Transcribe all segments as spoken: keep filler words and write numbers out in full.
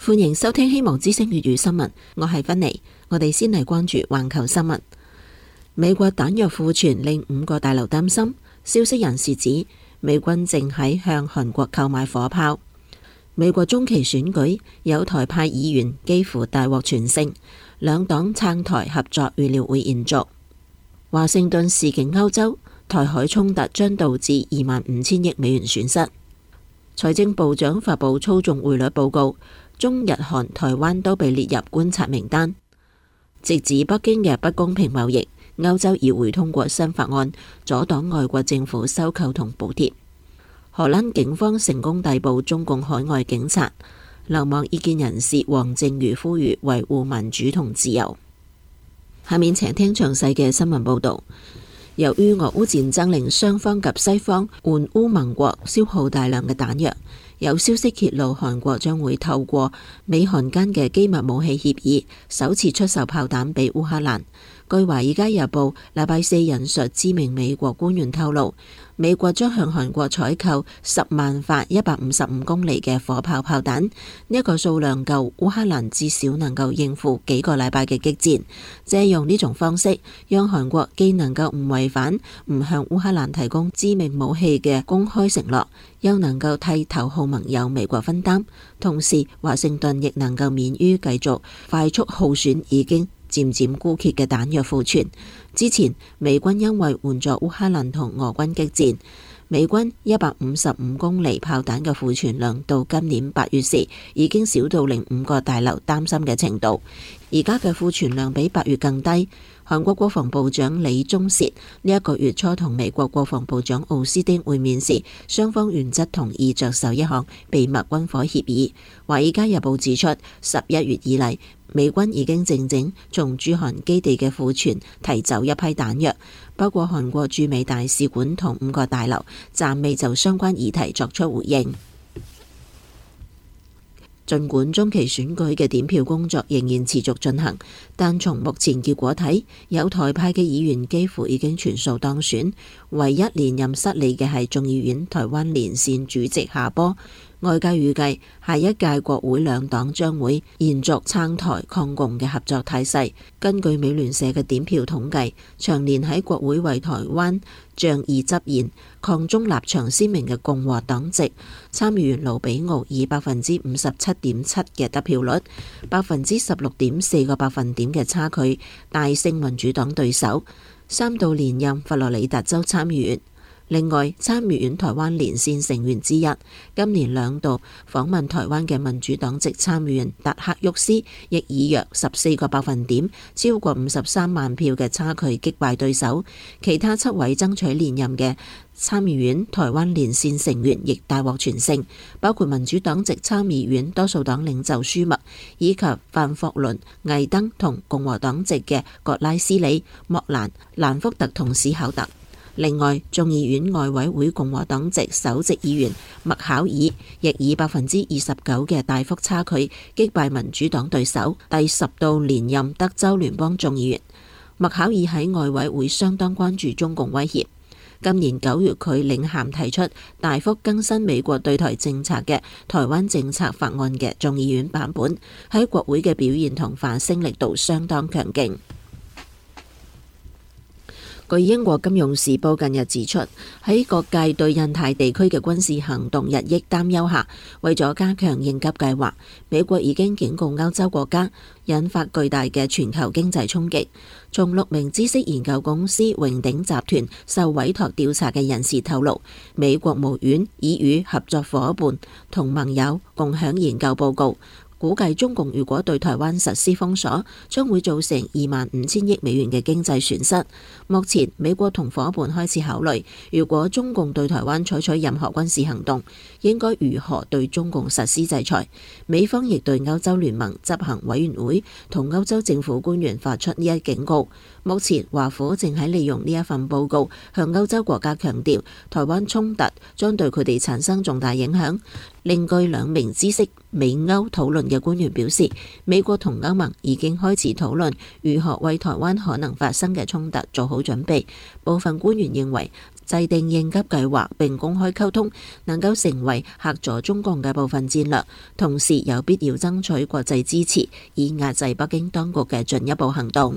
歡迎收聽希望之聲粵語新聞，我係芬妮。我哋先嚟關注環球新聞。美國彈藥庫存令五個大樓擔心，消息人士指美軍正喺向韓國購買火炮。美國中期選舉有台派議員幾乎大獲全勝，兩黨撐台合作預料會延續。華盛頓示警歐洲，台海衝突將導致二萬五千億美元損失。財政部長發布操縱匯率報告，中日韓台灣都被列入觀察名單。直指北京嘅不公平貿易，歐洲議會通過新法案，阻擋外國政府收購同補貼。荷蘭警方成功逮捕中共海外警察。流亡異見人士黃正瑜呼籲維護民主同自由。下面請聽詳細嘅新聞報道。由於俄烏戰爭令雙方及西方援烏盟國消耗大量嘅彈藥，有消息揭露韓國將會透過美韓間嘅機密武器協議，首次出售炮彈俾烏克蘭。據《華爾街日報》禮拜四引述知名美國官員透露，美國將向韓國採購十萬發一百五十五公里嘅火炮炮彈，呢、這、一個數量夠烏克蘭至少能夠應付幾個禮拜嘅激戰。借用呢種方式，讓韓國既能夠唔違反唔向烏克蘭提供致命武器嘅公開承諾，又能夠替頭號盟友美國分擔，同時華盛頓亦能夠免於繼續快速耗損已經漸漸枯竭嘅彈藥庫存。之前美軍因為援助烏克蘭同俄軍激戰，美軍一百五十五公里炮彈嘅庫存量到今年八月時已經少到令五個大樓擔心嘅程度。而家嘅庫存量比八月更低。韓國國防部長李鐘燮呢一個月初同美國國防部長奧斯汀會面時，雙方原則同意着手一項秘密軍火協議。華爾街日報指出，十一月以嚟，美軍已經靜靜從駐韓基地嘅庫存提走一批彈藥，包括韓國駐美大使館同五個大樓，暫未就相關議題作出回應。儘管中期選舉嘅點票工作仍然持續進行，但從目前結果睇，有台派嘅議員幾乎已經全數當選，唯一連任失利嘅係眾議院台灣連線主席夏波。外界預計下一屆國會兩黨將會延續撐台抗共嘅合作態勢。根據美聯社嘅點票統計，長年喺國會為台灣仗義執言、抗中立場鮮明嘅共和黨籍參議員盧比奧以百分之五十七點七嘅得票率，百分之十六點四個百分點嘅差距，大勝民主黨對手，三度連任佛羅里達州參議員。另外，參議院台灣連線成員之一，今年兩度訪問台灣嘅民主黨籍參議員達克沃斯，亦以約十四個百分點，超過五十三萬票嘅差距擊敗對手。其他七位爭取連任嘅參議院台灣連線成員亦大獲全勝，包括民主黨籍參議院多數黨領袖舒默，以及范霍倫、魏登同共和黨籍嘅葛拉斯里、莫蘭、蘭福特同史考特。另外，眾議院外委會共和黨籍首席議員麥考爾亦以百分之二十九嘅大幅差距擊敗民主黨對手，第十度連任德州聯邦眾議員。麥考爾喺外委會相當關注中共威脅。今年九月，佢領銜提出大幅更新美國對台政策嘅台灣政策法案嘅眾議院版本，喺國會嘅表現同反聲力度相當強勁。據英國金融時報近日指出，喺各界對印太地區嘅軍事行動日益擔憂下，為咗加強應急計劃，美國已經警告歐洲國家，引發巨大嘅全球經濟衝擊。從六名知識研究公司榮鼎集團受委託調查嘅人士透露，美國務院已與合作夥伴同盟友共享研究報告，估計中共如果對台灣實施封鎖，將會造成二萬五千億美元嘅經濟損失。目前，美國同夥伴開始考慮，如果中共對台灣採取任何軍事行動，應該如何對中共實施制裁。美方亦對歐洲聯盟執行委員會同歐洲政府官員發出呢一警告。目前，華府正喺利用呢一份報告向歐洲國家強調，台灣衝突將對佢哋產生重大影響。另據兩名知識美歐討論嘅官員表示，美國同歐盟已經開始討論如何為台灣可能發生嘅衝突做好準備。部分官員認為， 制定應急計劃並公開溝通，能夠成為嚇阻中共嘅部分戰略，同時有必要爭取國際支持，以壓制北京當局嘅進一步行動。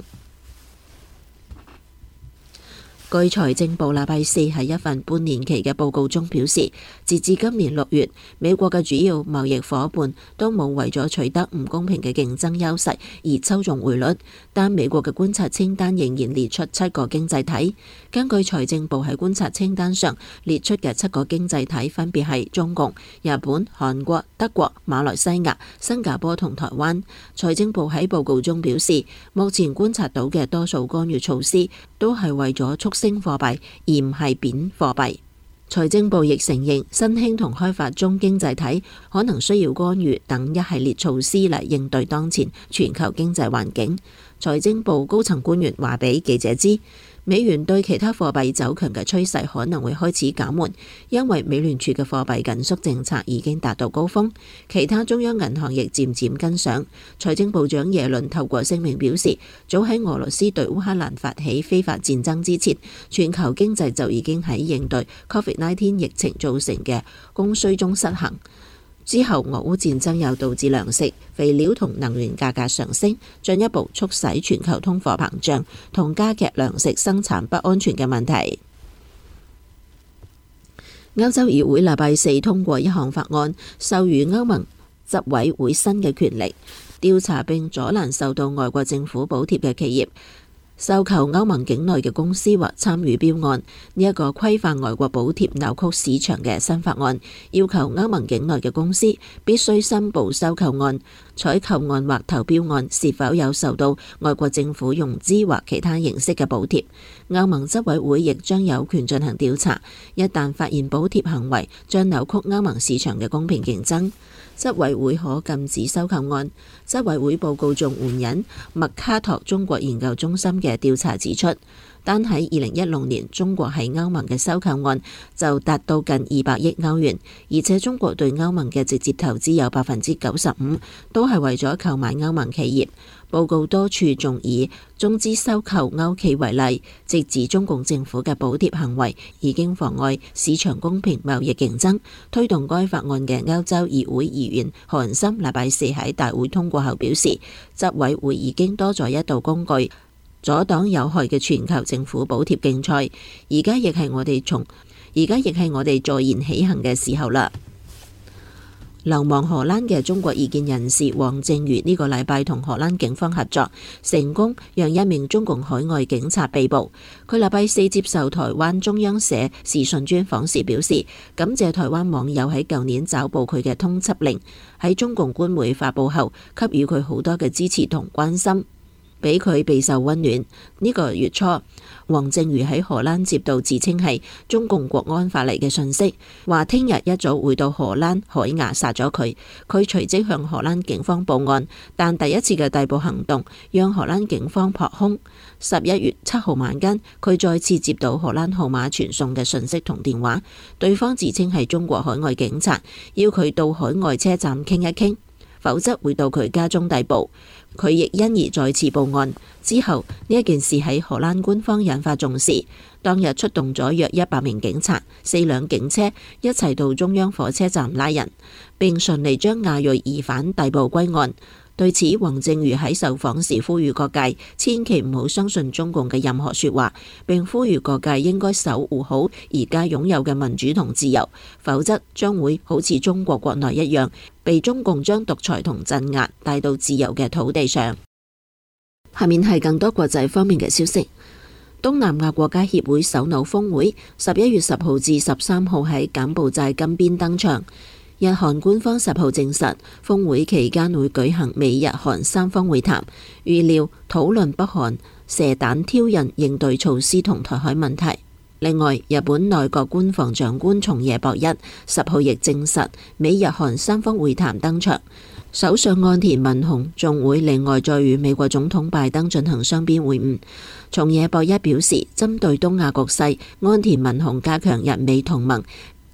據財政部禮拜四喺一份半年期嘅報告中表示，截至今年六月，美國嘅主要貿易夥伴都冇為咗取得唔公平嘅競爭優勢而抽中匯率，但美國嘅觀察清單仍然列出七個經濟體。根據財政部喺觀察清單上列出嘅七個經濟體，分別係中共、日本、韓國、德國、馬來西亞、新加坡同台灣。財政部喺報告中表示，目前觀察到嘅多數干預措施都係為咗促升貨幣，而唔係貶貨幣。財政部亦承認，新興同開發中經濟體可能需要干預等一系列措施嚟應對當前全球經濟環境。財政部高層官員話俾記者知，美元對其他貨幣走強嘅趨勢可能會開始減緩，因為美聯儲嘅貨幣緊縮政策已經達到高峰，其他中央銀行亦漸漸跟上。財政部長耶倫透過聲明表示，早喺俄羅斯對烏克蘭發起非法戰爭之前，全球經濟就已經喺應對 Covid 十九 疫情造成嘅供需中失衡。之後，俄烏戰爭又導致糧食、肥料同能源價格上升，進一步促使全球通貨膨脹同加劇糧食生產不安全嘅問題。歐洲議會禮拜四通過一項法案，授予歐盟執委會新嘅權力，調查並阻攔受到外國政府補貼嘅企業收購歐盟境內嘅公司或參與標案。呢一個規範外國補貼扭曲市場嘅新法案，要求歐盟境內嘅公司必須申報收購案、採購案或投標案是否有受到外國政府融資或其他形式嘅補貼。歐盟執委會亦將有權進行調查，一旦發現補貼行為將扭曲歐盟市場嘅公平競爭，執委會可禁止收購案。執委會報告仲援引麥卡托中國研究中心嘅調查指出，單喺二零一六年，中國喺歐盟嘅收購案就達到近二百億歐元，而且中國對歐盟嘅直接投資有百分之九十五都係為咗購買歐盟企業。報告多處仲以中資收購歐企為例，直指中共政府嘅補貼行為已經妨礙市場公平貿易競爭。推動該法案嘅歐洲議會議員韓森禮拜四喺大會通過後表示，執委會已經多咗一道工具，阻擋有害嘅全球政府補貼競賽。而家亦係我哋從而家亦係我哋坐言起行嘅時候啦。流亡荷蘭嘅中國異見人士黃正瑜呢個禮拜同荷蘭警方合作，成功讓一名中共海外警察被捕。佢禮拜四接受台灣中央社視訊專訪時表示，感謝台灣網友喺舊年抓捕佢嘅通緝令，喺中共官媒發佈後給予佢好多嘅支持同關心，俾佢備受溫暖。呢、這個月初，黃正瑜喺荷蘭接到自稱係中共國安發嚟嘅信息，話聽日一早會到荷蘭海牙殺咗佢。佢隨即向荷蘭警方報案，但第一次嘅逮捕行動讓荷蘭警方撲空。十一月七號晚間，佢再次接到荷蘭號碼傳送嘅信息同電話，對方自稱係中國海外警察，要佢到海外車站傾一傾，否則會到佢家中逮捕。佢亦因而再次報案。之後呢一件事喺荷蘭官方引發重視，當日出動咗約一百名警察、四輛警車一齊到中央火車站拉人，並順利將亞裔疑犯逮捕歸案。對此，黃正瑜喺受訪時呼籲各界千祈唔好相信中共嘅任何說話，並呼籲各界應該守護好而家擁有嘅民主同自由，否則將會好似中國國內一樣，被中共將獨裁同鎮壓帶到自由嘅土地上。下面係更多國際方面嘅消息。東南亞國家協會首腦峰會十一月十號至十三號喺柬埔寨金邊登場。日韓官方十號證實，峰會期間會舉行美日韓三方會談，預料討論北韓射彈挑釁應對措施同台海問題。另外，日本內閣官房長官松野博一十號亦證實，美日韓三方會談登場。首相岸田文雄仲會另外再與美國總統拜登進行雙邊會晤。松野博一表示，針對東亞局勢，岸田文雄加強日美同盟，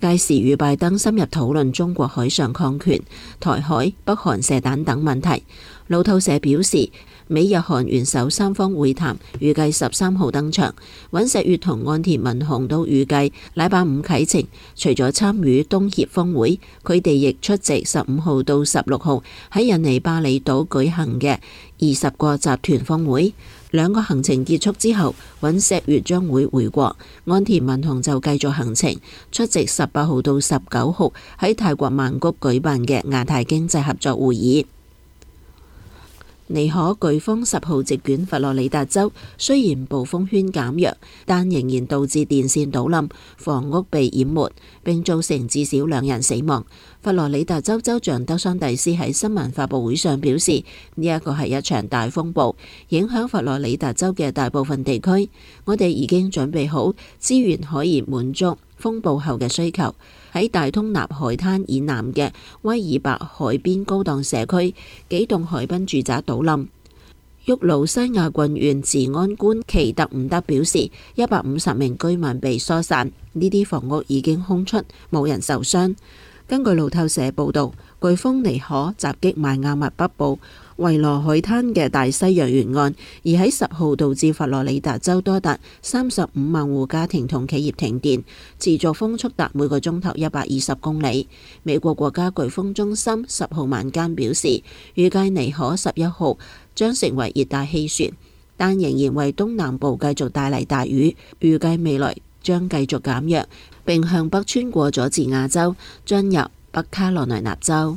屆時與拜登深入討論中國海上抗權、台海、北韓射彈等問題。路透社表示，美日韓元首三方會談預計十三號登場，尹錫悅同岸田文雄都預計禮拜五啟程。除咗參與東協峰會，佢哋亦出席十五號到十六號喺印尼巴厘島舉行嘅二十個集團峰會。兩個行程結束之後，尹錫悅將會回國，岸田文雄就繼續行程，出席十八號到十九號喺泰國曼谷舉辦嘅亞太經濟合作會議。尼可颶風十號席捲佛羅里達州，雖然暴風圈減弱，但仍然導致電線倒冧、房屋被淹沒，並造成至少兩人死亡。佛羅里達州州長德桑蒂斯喺新聞發佈會上表示，呢一個係一場大風暴，影響佛羅里達州嘅大部分地區。我哋已經準備好資源可以滿足風暴後嘅需求。喺大通納海灘以南嘅威爾伯海邊高檔社區，幾棟海濱住宅倒冧。沃魯西亞郡縣治安官奇特伍德表示，一百五十名居民被疏散，呢啲房屋已經空出，冇人受傷。根據路透社報導，颶風尼可襲擊邁阿密北部維羅海灘嘅大西洋沿岸，而喺十號導致佛羅里達州多達三十五萬戶家庭同企業停電，持續風速達每個鐘頭一百二十公里。美國國家颶風中心十號晚間表示，預計尼可十一號將成為熱帶氣旋，但仍然為東南部繼續帶嚟大雨，預計未來將繼續減弱，並向北穿過佐治亞州，進入北卡羅來納州。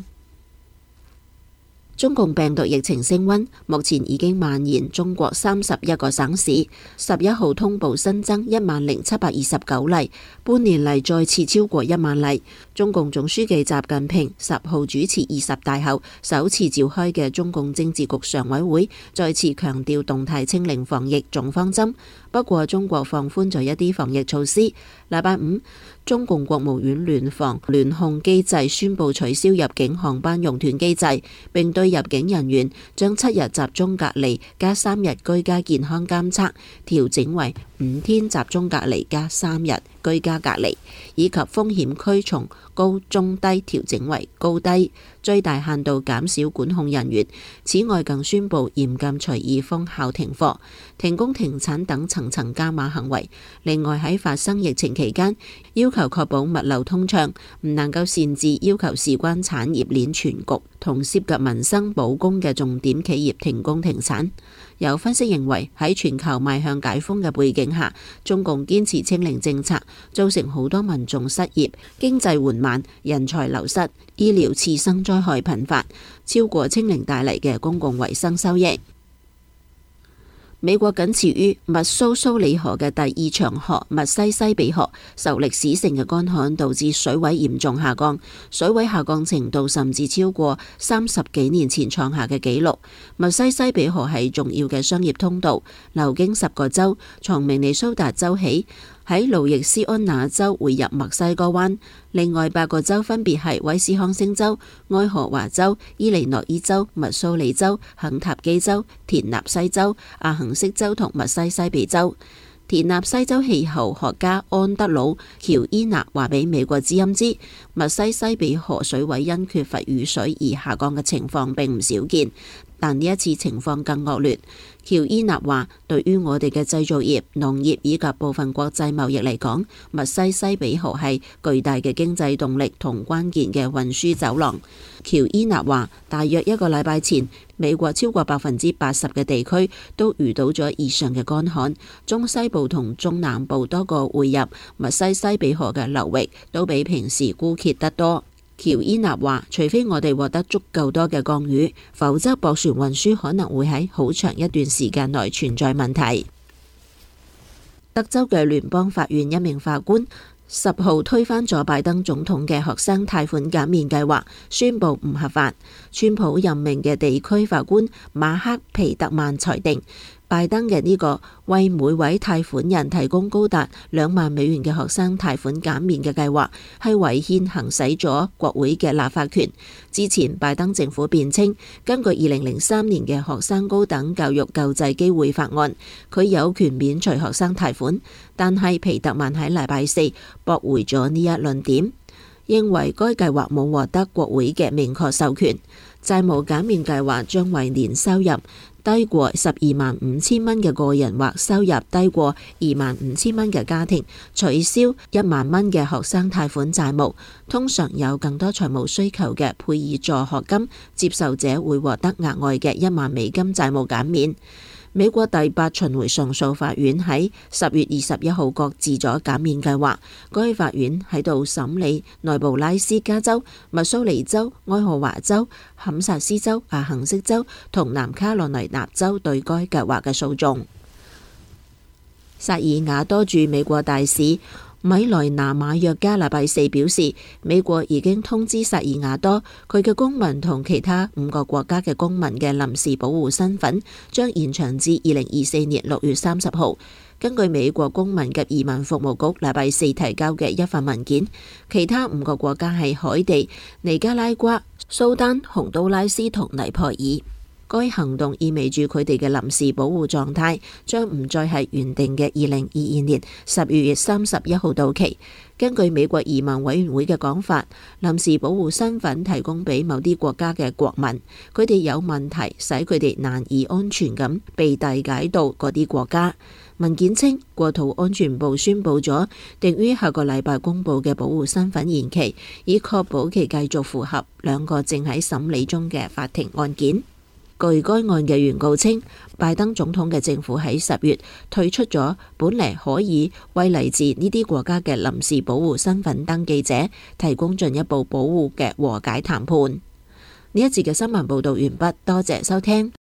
中共病毒疫情升溫，目前已經蔓延中國三十一個省市。十一號通報新增一萬零七百二十九例，半年嚟再次超過一萬例。中共總書記習近平十號主持二十大後首次召開嘅中共政治局常委會，再次強調動態清零防疫總方針。不過中國放寬咗一啲防疫措施。禮拜五，中共國務院聯防聯控機制宣布取消入境航班熔斷機制，並對入境人員將七日集中隔離加三日居家健康監測調整為五天集中隔離加三日居家隔離，以及風險區從高中低調整為高低，最大限度減少管控人員。此外，更宣布嚴禁隨意封校停課、停工停產等層層加碼行為。另外，喺發生疫情期間，要求確保物流通暢，唔能夠擅自要求事關產業鏈全局同涉及民生保供嘅重點企業停工停產。有分析認為，喺全球邁向解封嘅背景下，中共堅持清零政策，造成好多民眾失業、經濟緩慢、人才流失、醫療次生災害頻發，超過清零帶嚟嘅公共衛生收益。美國僅次於密蘇蘇里河嘅第二長河密西西比河受歷史性嘅乾旱，導致水位嚴重下降，水位下降程度甚至超過三十幾年前創下嘅紀錄。密西西比河係重要嘅商業通道，流經十個州，從明尼蘇達州起，喺路易斯安那州匯入墨西哥灣。另外八個州分別係威斯康星州、愛荷華州、伊利諾伊州、密蘇里州、肯塔基州、田納西州、阿肯色州同密西西比州。田納西州氣候學家安德魯喬伊納話俾美國之音知，密西西比河水位因缺乏雨水而下降嘅情況並唔少見，但呢一次情況更惡劣。喬伊納話，對於我哋嘅製造業、農業以及部分國際貿易嚟講，密西西比河係巨大嘅經濟動力同關鍵嘅運輸走廊。喬伊納話，大約一個禮拜前，美國超過百分之八十嘅地區都遇到咗異常嘅乾旱，中西部同中南部多個匯入密西西比河嘅流域都比平時枯竭得多。喬伊納話，除非我哋獲得足夠多嘅降雨，否則駁船運輸可能會喺好長一段時間內存在問題。德州嘅聯邦法院一名法官十號推翻咗拜登總統嘅學生貸款減免計劃，宣布唔合法。川普任命嘅地區法官馬克皮特曼裁定， 拜登嘅呢個為每位貸款人提供高達兩萬美元嘅學生貸款減免嘅計劃係違憲行使咗國會嘅立法權。之前拜登政府辯稱，根據二零零三年嘅學生高等教育救濟機會法案，佢有權免除學生貸款，但係皮特曼喺禮拜四駁回咗呢一論點，認為該計劃冇獲得國會嘅明確授權。債務減免計劃將為年收入低過十二萬五千蚊嘅個人或收入低過二萬五千蚊嘅家庭取消一萬蚊嘅學生貸款債務。通常有更多財務需求嘅配以助學金接受者會獲得額外嘅一萬美金債務減免。美國第八巡迴上訴法院喺十月二十一號擱置咗減免計劃。該法院喺度審理內布拉斯加州、密蘇里州、愛荷華州、堪薩斯州、阿肯色州同南卡羅來納州對該計劃嘅訴訟。薩爾瓦多駐美國大使米萊拿馬約加禮拜四表示，美國已經通知薩爾瓦多，佢嘅公民同其他五個國家嘅公民嘅臨時保護身份將延長至二零二四年六月三十號。根據美國公民及移民服務局禮拜四提交嘅一份文件，其他五個國家係海地、尼加拉瓜、蘇丹、洪都拉斯同尼泊爾。該行動意味住佢哋嘅臨時保護狀態將唔再係原定嘅二零二二年十二月三十一號到期。根據美國移民委員會嘅講法，臨時保護身份提供俾某啲國家嘅國民，佢哋有問題使佢哋難以安全咁被遞解到嗰啲國家。文件稱，國土安全部宣布咗定於下個禮拜公布嘅保護身份延期，以確保其繼續符合兩個正喺審理中嘅法庭案件。據該案嘅原告稱，拜登總統嘅政府喺十月退出咗本嚟可以為嚟自呢啲國家嘅臨時保護身份登記者提供進一步保護嘅和解談判。呢一節嘅新聞報道完畢，多謝收聽。